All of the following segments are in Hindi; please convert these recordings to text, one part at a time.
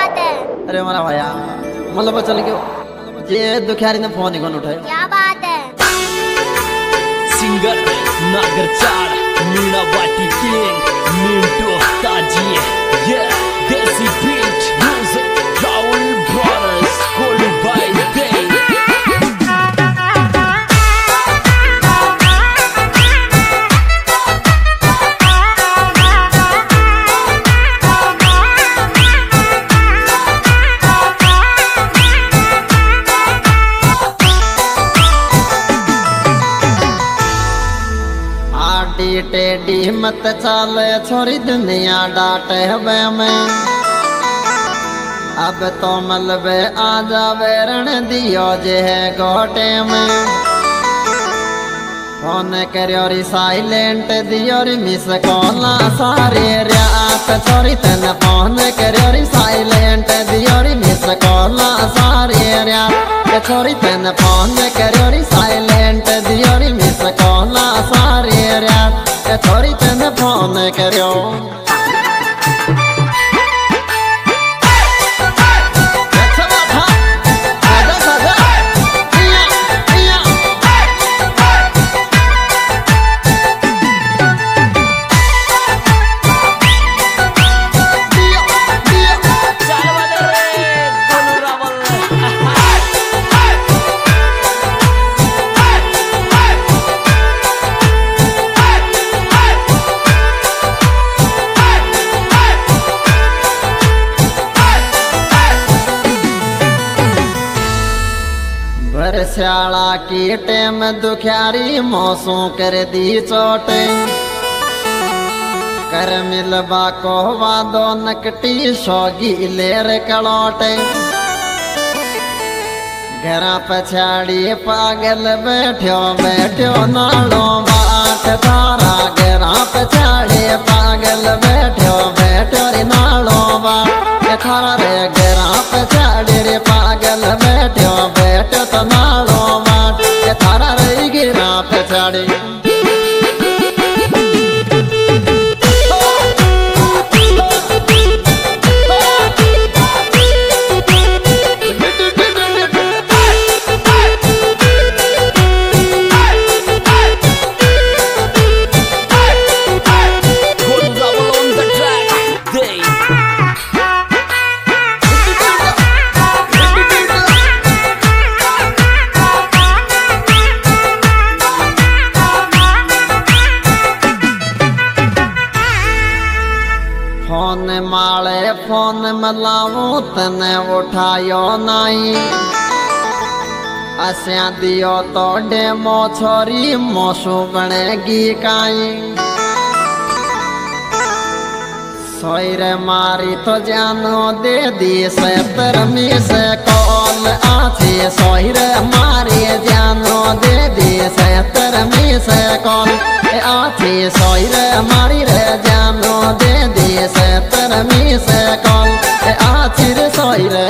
बात है? अरे हमारा भैया मतलब चल गयो ये दुखियारी ने फोन ही कौन उठाए। क्या बात है? सिंगर नागरचार मीना बाटी किंग मिंटू ताजी ये desi beat music Rahul brothers कोल बाय डे। टेडी मत चाले छोरी दुनिया डांटे हवे में अब तो मलबे आ जावे रण दियो जे है गोटे में फोन करियो री साइलेंट दियो री मिस कॉला सारे रात छोरी तन फोन करियो री साइलेंट दियो री मिस कॉला सारे रात छोरी तन फोन करियो री साइलेंट दियो री मिस कॉला सारे रात छोरी तन फोन करियो। श्याला की टेम दुखियारी मौसों कर दी चोटे कर मिलबा को वादो नकटी शोगी लेर कलोटे घरा पछाड़ी पागल बैठो बैठो नालो बाट तारा घरा पछाड़ी पागल बैठो बैठो रे नालो बाट थारा रे घरा पछाड़ी रे पागल बैठो बैठो तो नालो बाट थारा रे घरा पछाड़ी। फोन माले फोन मलावू तने उठायो नाई अस्या दियो तो डेमो छोरी मोसू बनेगी काई सोई रे मारी तो जानो दे दी से तरमी से कॉल आछी सोई रे मारी जानो दे दी से तरमी से कॉल आछी सोई रे मारी रे जानो दे दी से तरमी से कॉल आछी रे सोई रे।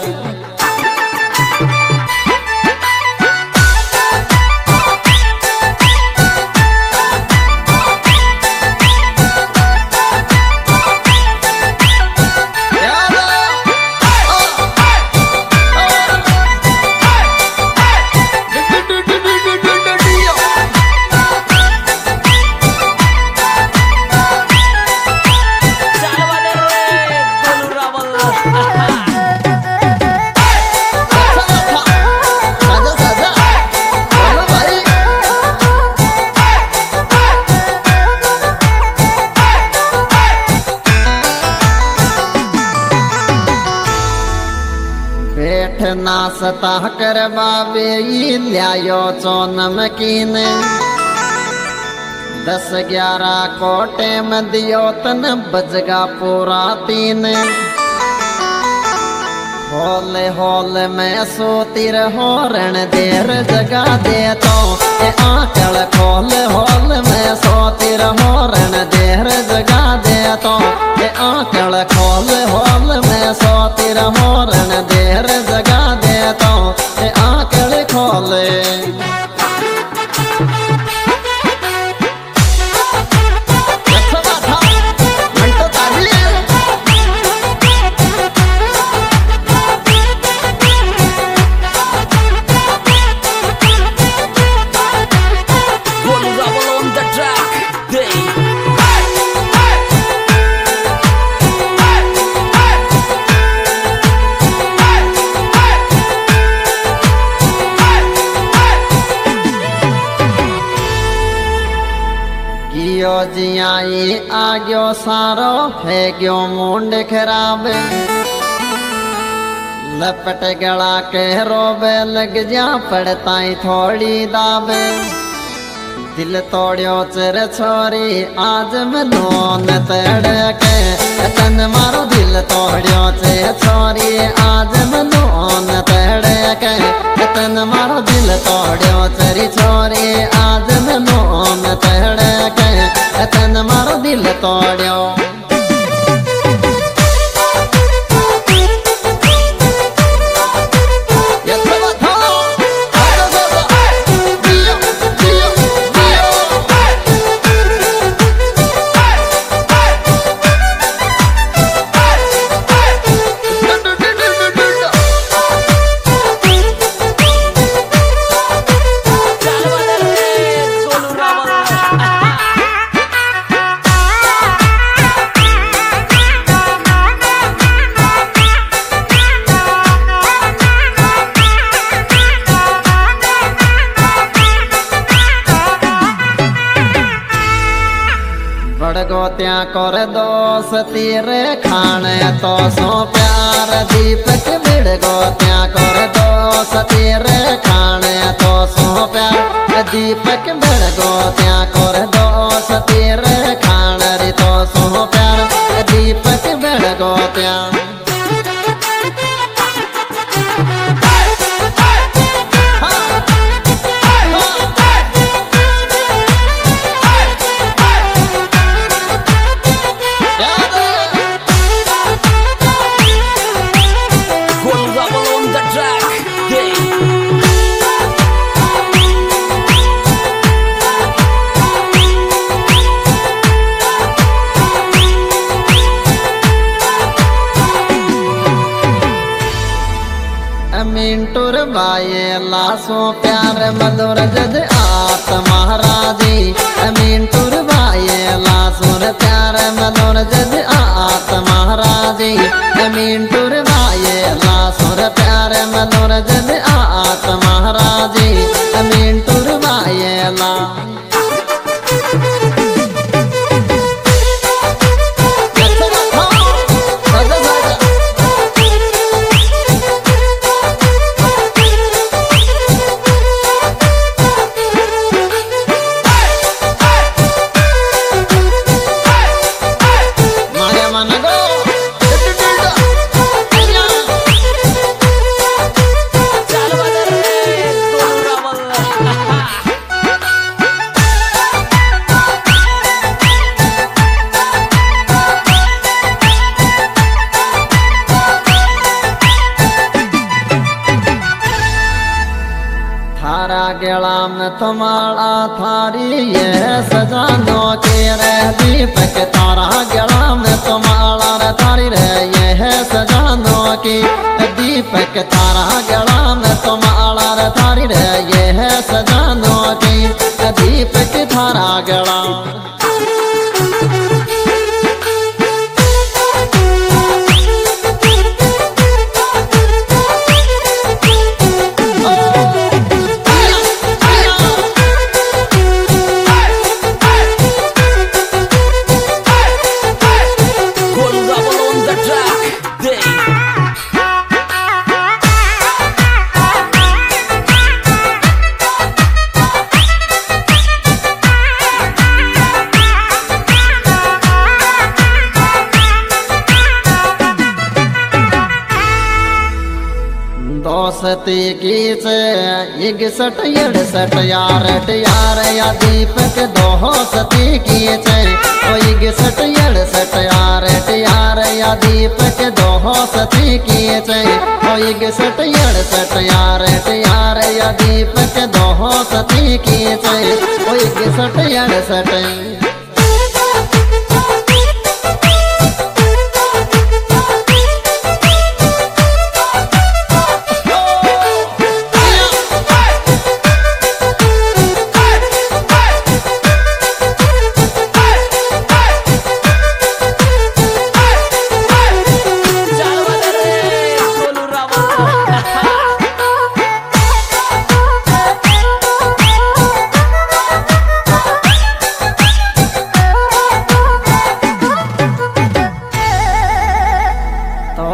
नासता कर बाबे लियायो चो नमकीन 10-11 को टेम दियो तन बजगा पूरा 3 होले होले में सोती रहो रण देर जगा दे तो आंकल खोल होल में सोती रहो रण देर जगा दे तो आंकल खोल होल में सोती रहो रण देर जगा दे तो आंकल खोले। लाग्यो सारो है गयो मुंड खराब लपट गला के रोबे लग जा पड़ताई थोड़ी दाबे दिल तोड़ियो चर छोरी आज मनोन तड़के तन मारो दिल तोड़ियो चे छोरी आज मनोन तड़के तन मारो दिल तोड़ियो चरी छोरी आज मनोन तड़के तन मारो दिल तोड़ियो बड़गो त्या कर दोस्ती रे खाने तो सो प्यार दीपक बिड़गो त्या कर दोस्ती रे खाने तो सो प्यार दीपक बिड़गो त्या कर दोस्ती रे खाने रे तो सो प्यार दीपक बिड़गो त्या मिंटूर बाये लासो प्यार मधुर जज आत महाराजी मिंटूर बाये लासुर प्यार मधुर जज आत महाराजी मिंटूर बाये लासुर प्यार मधुर जज आत महाराजी मिंटूर बाये ला थारा गेला में तुम्हारा थारी ये सजानो के रे दीपक तारा गेला में तुम्हारा रे थारी रे ये सजानो की दीपक तारा गेला में तुम्हारा रे थारी रे ये सजानो की दीपक थारा गेला दोस्ती की से इकसठ अड़सठ यार या दीपक दोस्ती की से इकसठ अड़सठ यार या दीपक दोस्ती की से इकसठ अड़सठ यार या दीपक दोस्ती की से इकसठ अड़सठ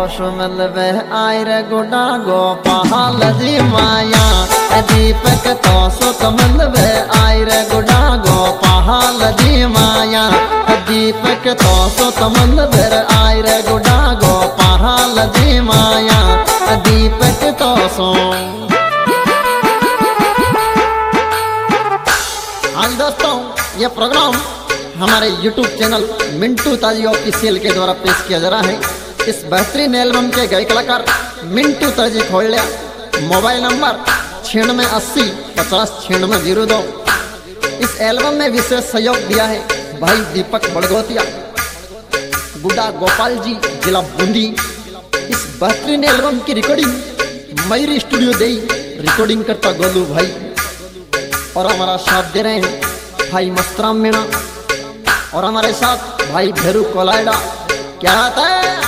मिलवे आयर गुडा गोपाल जी माया दीपक तो सुत मिलवे आयर गुडा गोपाल जी माया दीपक तो सुत मिलवे आयर गुडा गोपाल जी माया दीपक तो सो। आज दोस्तों ये प्रोग्राम हमारे YouTube चैनल मिंटू ताजी ऑफिशियल के द्वारा पेश किया जा रहा है। इस बेहतरीन एल्बम के गायक कलाकार मिंटू ताजी खोलिया। Mobile number 9680 50 9602। इस एल्बम में विशेष सहयोग दिया है भाई दीपक बड़गोतिया, गुड्डा गोपाल जी, जिला बूंदी। इस बेहतरीन एल्बम की रिकॉर्डिंग मयूरी स्टूडियो दे रिकॉर्डिंग करता गोलू भाई, और हमारा साथ दे रहे हैं भाई मस्तराम मीणा, और हमारे साथ भाई भेरू कोलायडा। क्या आता है